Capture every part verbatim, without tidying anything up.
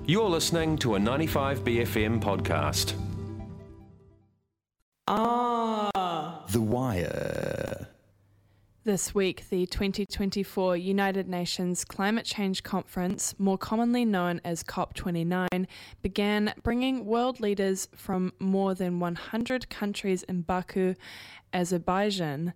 You're listening to a ninety-five B F M podcast. Ah. The Wire. This week, the twenty twenty-four United Nations Climate Change Conference, more commonly known as COP twenty-nine, began, bringing world leaders from more than one hundred countries in Baku, Azerbaijan.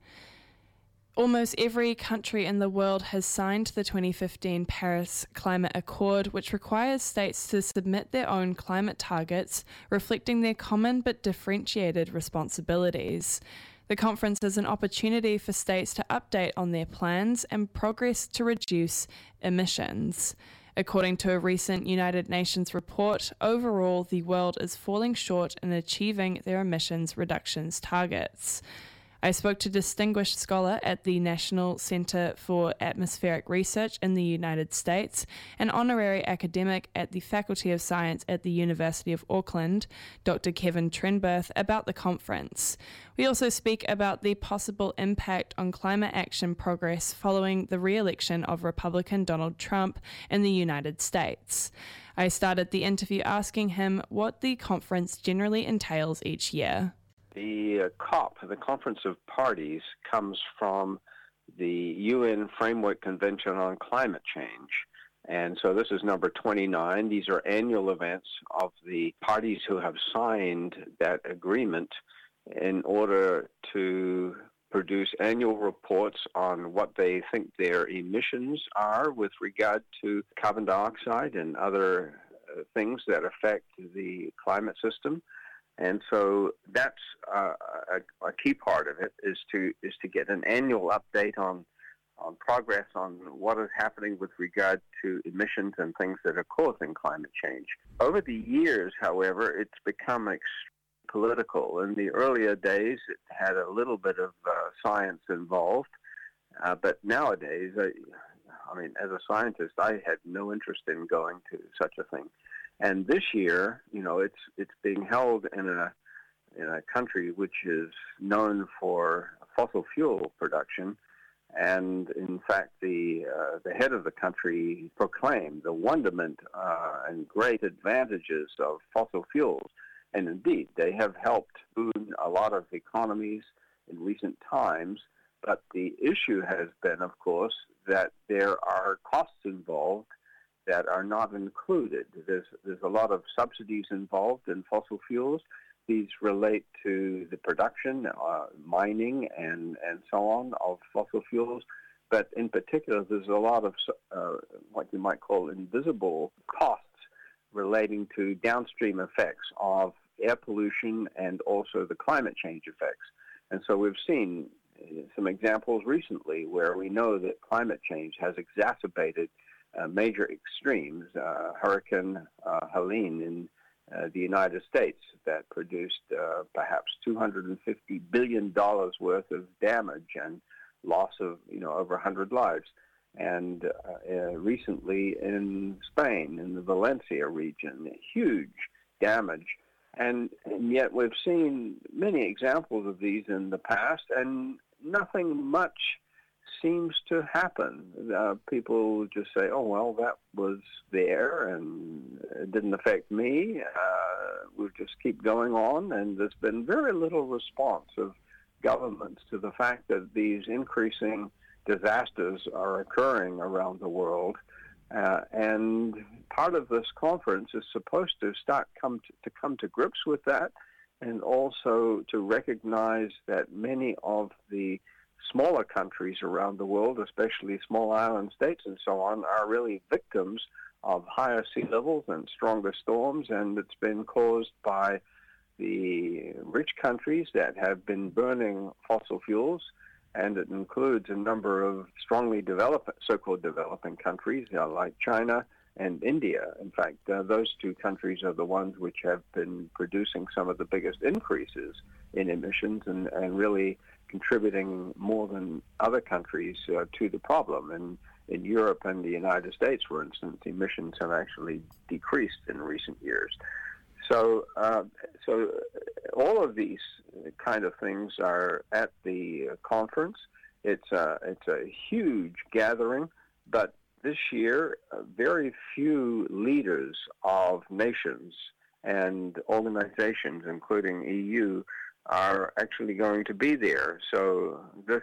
Almost every country in the world has signed the twenty fifteen Paris Climate Accord, which requires states to submit their own climate targets, reflecting their common but differentiated responsibilities. The conference is an opportunity for states to update on their plans and progress to reduce emissions. According to a recent United Nations report, overall the world is falling short in achieving their emissions reductions targets. I spoke to distinguished scholar at the National Center for Atmospheric Research in the United States, an honorary academic at the Faculty of Science at the University of Auckland, Doctor Kevin Trenberth, about the conference. We also speak about the possible impact on climate action progress following the re-election of Republican Donald Trump in the United States. I started the interview asking him what the conference generally entails each year. The uh, COP, the Conference of Parties, comes from the U N Framework Convention on Climate Change. And so this is number twenty-nine. These are annual events of the parties who have signed that agreement in order to produce annual reports on what they think their emissions are with regard to carbon dioxide and other uh, things that affect the climate system. And so that's uh, a, a key part of it is to is to get an annual update on on progress on what is happening with regard to emissions and things that are causing climate change. Over the years, however, it's become extremely political. In the earlier days, it had a little bit of uh, science involved, uh, but nowadays, I, I mean, as a scientist, I had no interest in going to such a thing. And this year, you know, it's it's being held in a in a country which is known for fossil fuel production, and in fact, the uh, the head of the country proclaimed the wonderment uh, and great advantages of fossil fuels, and indeed, they have helped boom a lot of economies in recent times. But the issue has been, of course, that there are costs involved that are not included. There's there's a lot of subsidies involved in fossil fuels. These relate to the production, uh, mining, and, and so on of fossil fuels. But in particular, there's a lot of uh, what you might call invisible costs relating to downstream effects of air pollution and also the climate change effects. And so we've seen some examples recently where we know that climate change has exacerbated Uh, major extremes, uh, Hurricane uh, Helene in uh, the United States that produced uh, perhaps two hundred fifty billion dollars worth of damage and loss of, you know, over one hundred lives. And uh, uh, recently in Spain, in the Valencia region, huge damage. And, and yet we've seen many examples of these in the past, and nothing much seems to happen. Uh, people just say, oh, well, that was there and it didn't affect me. Uh, we'll just keep going on. And there's been very little response of governments to the fact that these increasing disasters are occurring around the world. Uh, and part of this conference is supposed to start come to, to come to grips with that, and also to recognize that many of the smaller countries around the world, especially small island states and so on, are really victims of higher sea levels and stronger storms, and it's been caused by the rich countries that have been burning fossil fuels, and it includes a number of strongly developed, so-called developing countries uh, like China and India. In fact, uh, those two countries are the ones which have been producing some of the biggest increases in emissions and, and really contributing more than other countries uh, to the problem. And in Europe and the United States, for instance, emissions have actually decreased in recent years. So, uh, so all of these kind of things are at the conference. It's a, it's a huge gathering, but this year, uh, very few leaders of nations and organizations, including E U, are actually going to be there. So this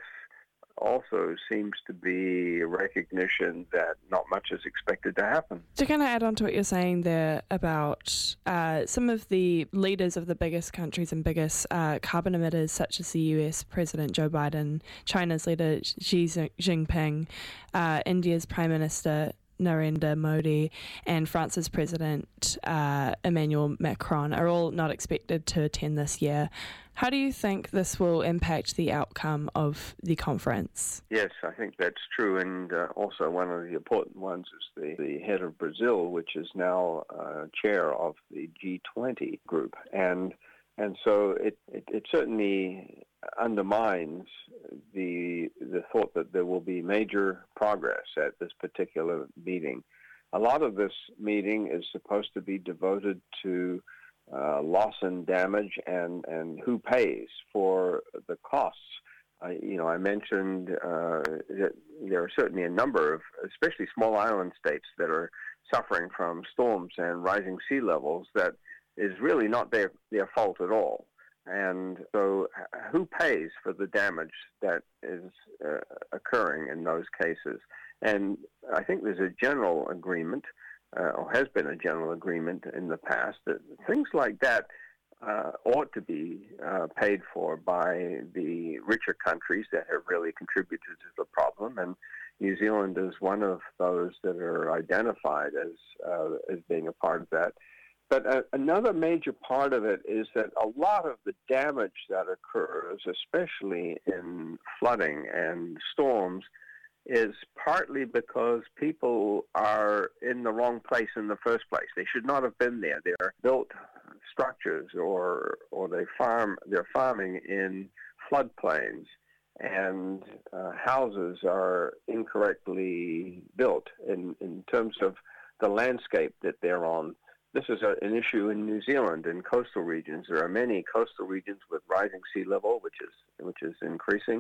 also seems to be a recognition that not much is expected to happen. To kind of add on to what you're saying there about uh, some of the leaders of the biggest countries and biggest uh, carbon emitters, such as the U S President Joe Biden, China's leader Xi Jinping, uh, India's Prime Minister Narendra Modi, and France's President uh, Emmanuel Macron are all not expected to attend this year. How do you think this will impact the outcome of the conference? Yes, I think that's true. And uh, also one of the important ones is the, the head of Brazil, which is now uh, chair of the G twenty group. And and so it, it, it certainly undermines the the thought that there will be major progress at this particular meeting. A lot of this meeting is supposed to be devoted to uh, loss and damage and, and who pays for the costs. Uh, you know, I mentioned uh, that there are certainly a number of, especially small island states, that are suffering from storms and rising sea levels that is really not their, their fault at all. And so who pays for the damage that is uh, occurring in those cases? And I think there's a general agreement, uh, or has been a general agreement in the past, that things like that uh, ought to be uh, paid for by the richer countries that have really contributed to the problem. And New Zealand is one of those that are identified as uh, as being a part of that. But uh, another major part of it is that a lot of the damage that occurs, especially in flooding and storms, is partly because people are in the wrong place in the first place. They should not have been there. They're built structures or or they farm, they're farming in floodplains, and uh, houses are incorrectly built in, in terms of the landscape that they're on. This is a, an issue in New Zealand in coastal regions. There are many coastal regions with rising sea level, which is which is increasing,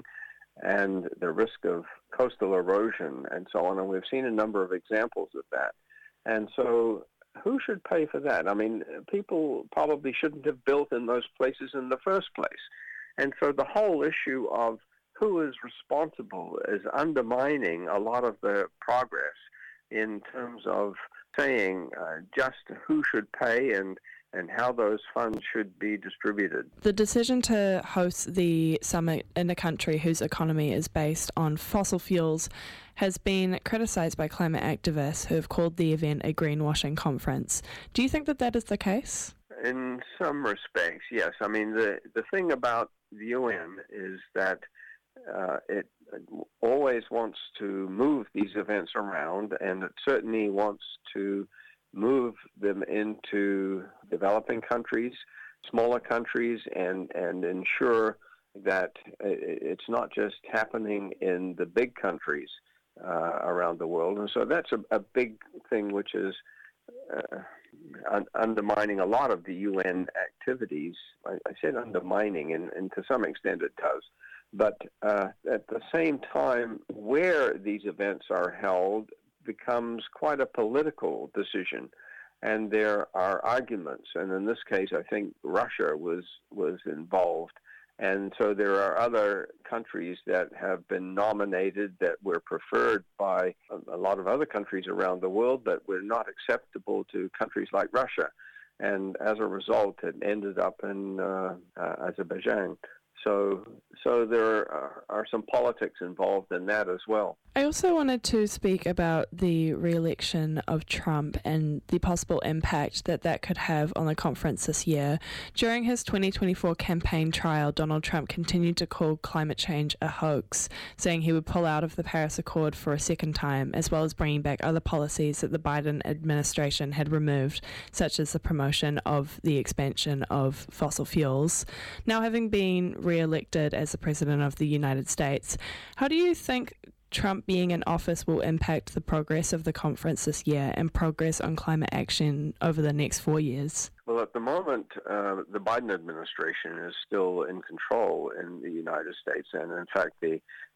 and the risk of coastal erosion and so on. And we've seen a number of examples of that. And so who should pay for that? I mean, people probably shouldn't have built in those places in the first place. And so the whole issue of who is responsible is undermining a lot of the progress in terms of saying uh, just who should pay and, and how those funds should be distributed. The decision to host the summit in a country whose economy is based on fossil fuels has been criticised by climate activists who have called the event a greenwashing conference. Do you think that that is the case? In some respects, yes. I mean, the, the thing about the U N is that uh, it always wants to move these events around, and it certainly wants to move them into developing countries, smaller countries, and, and ensure that it's not just happening in the big countries uh, around the world. And so that's a, a big thing which is uh, un- undermining a lot of the U N activities. I, I said undermining, and, and to some extent it does. But uh, at the same time, where these events are held becomes quite a political decision. And there are arguments. And in this case, I think Russia was, was involved. And so there are other countries that have been nominated that were preferred by a lot of other countries around the world, but were not acceptable to countries like Russia. And as a result, it ended up in uh, uh, Azerbaijan. So so there are, are some politics involved in that as well. I also wanted to speak about the re-election of Trump and the possible impact that that could have on the conference this year. During his twenty twenty-four campaign trial, Donald Trump continued to call climate change a hoax, saying he would pull out of the Paris Accord for a second time, as well as bringing back other policies that the Biden administration had removed, such as the promotion of the expansion of fossil fuels. Now, having been re-elected as the President of the United States, how do you think Trump being in office will impact the progress of the conference this year and progress on climate action over the next four years? Well, at the moment, uh, the Biden administration is still in control in the United States, and in fact, the,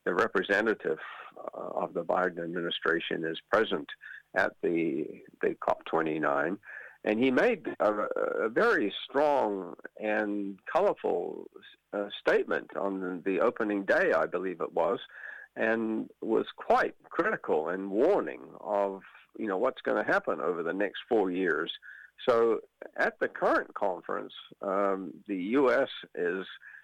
the representative uh, of the Biden administration is present at the, the COP twenty-nine. And he made a, a very strong and colorful uh, statement on the opening day, I believe it was, and was quite critical and warning of, you know, what's going to happen over the next four years. So at the current conference, um, the U S is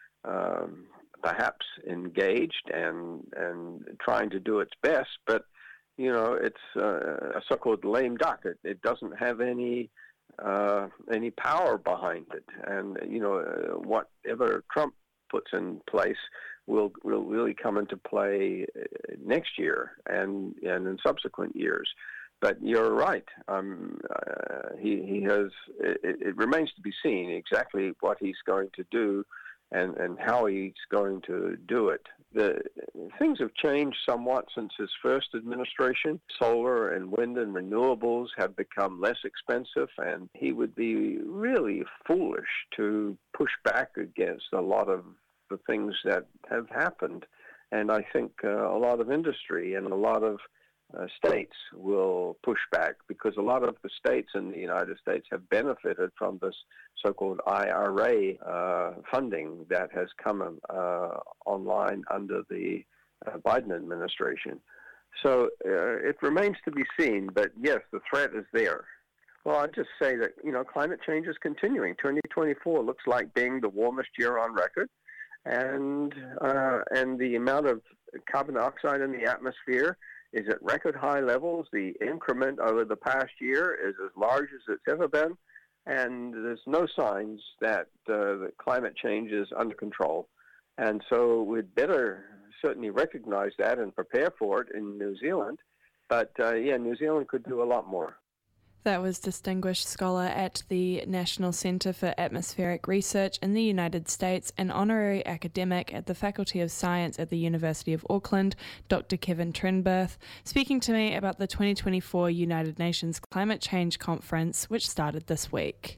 um, perhaps engaged and and trying to do its best, but, you know, it's uh, a so-called lame duck. It, it doesn't have any uh, any power behind it. And, you know, uh, whatever Trump puts in place will will really come into play next year and, and in subsequent years. But you're right. Um, uh, he, he has. It, it remains to be seen exactly what he's going to do, and, and how he's going to do it. The things have changed somewhat since his first administration. Solar and wind and renewables have become less expensive, and he would be really foolish to push back against a lot of the things that have happened. And I think uh, a lot of industry and a lot of Uh, states will push back, because a lot of the states in the United States have benefited from this so-called I R A uh, funding that has come uh, online under the uh, Biden administration. So uh, it remains to be seen, but yes, the threat is there. Well, I'd just say that, you know, climate change is continuing. twenty twenty-four looks like being the warmest year on record, and uh, and the amount of carbon dioxide in the atmosphere is at record high levels. The increment over the past year is as large as it's ever been, and there's no signs that uh, the climate change is under control. And so we'd better certainly recognize that and prepare for it in New Zealand. But uh, yeah, New Zealand could do a lot more. That was distinguished scholar at the National Centre for Atmospheric Research in the United States and honorary academic at the Faculty of Science at the University of Auckland, Doctor Kevin Trenberth, speaking to me about the twenty twenty-four United Nations Climate Change Conference, which started this week.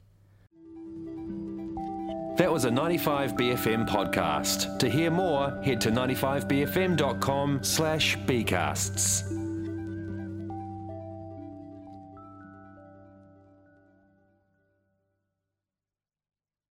That was a ninety-five B F M podcast. To hear more, head to ninety-five b f m dot com slash b casts.